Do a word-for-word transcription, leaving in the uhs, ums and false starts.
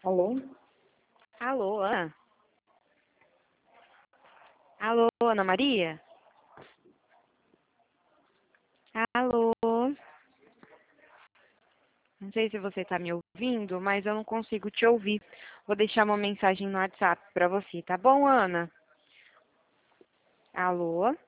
Alô? Alô, Ana? Alô, Ana Maria? Alô? Não sei se você está me ouvindo, mas eu não consigo te ouvir. Vou deixar uma mensagem no WhatsApp para você, tá bom, Ana? Alô?